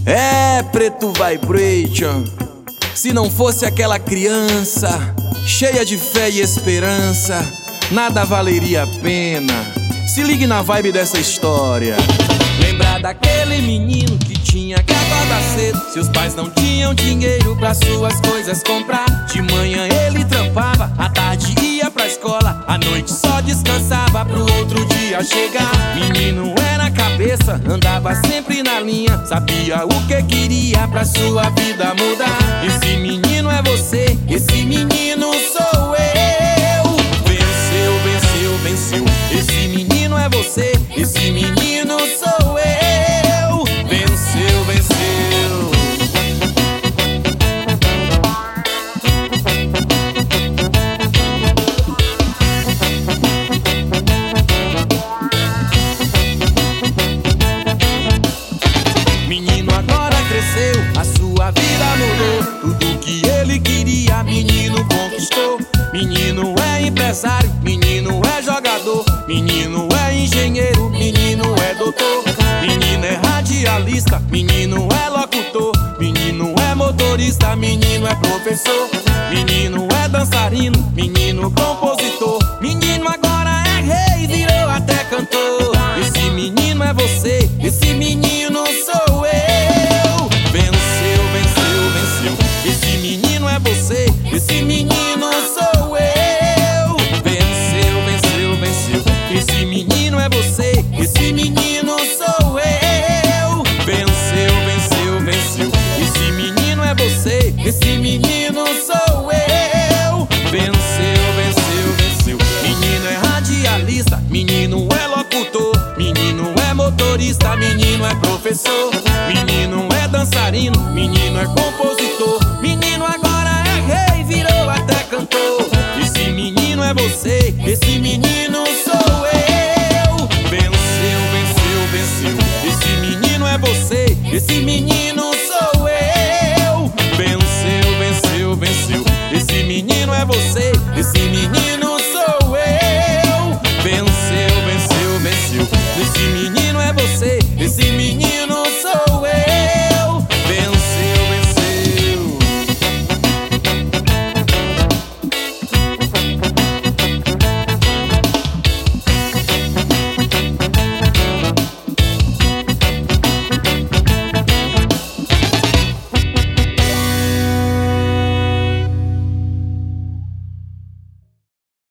É, Preto Vibration. Se não fosse aquela criança cheia de fé e esperança, nada valeria a pena. Se ligue na vibe dessa história. Lembrar daquele menino que tinha que acordar cedo. Seus pais não tinham dinheiro pra suas coisas comprar. De manhã ele trampava, à tarde ia pra escola, à noite só descansava pro outro dia chegar. Menino era cabeça, andava sempre na linha, sabia o que queria pra sua vida mudar. Esse menino é você, esse menino sou eu. Venceu, venceu, venceu. Esse menino é você, esse menino sou eu. Venceu, venceu. Menino agora cresceu, a sua vida mudou. Tudo que ele queria, menino conquistou. Menino é empresário, menino é jogador, menino é engenheiro, menino é doutor. Menino é radialista, menino é locutor, menino é motorista, menino é professor. Menino é dançarino, menino compositor, menino agora é rei, virou até cantor. Esse menino é você, esse menino sou eu. Venceu, venceu, venceu. Esse menino é você, esse menino sou eu. Venceu, venceu, venceu. Esse menino é você, esse menino sou eu. Venceu, venceu, venceu. Esse menino é você, esse menino sou eu. Venceu, venceu, venceu. Menino é radialista, menino é locutor, menino é motorista, menino é professor. Menino é dançarino, menino é compositor, menino agora é rei, virou até cantor. Esse menino é você, esse menino sou eu. Venceu, venceu, venceu. Esse menino é você, esse menino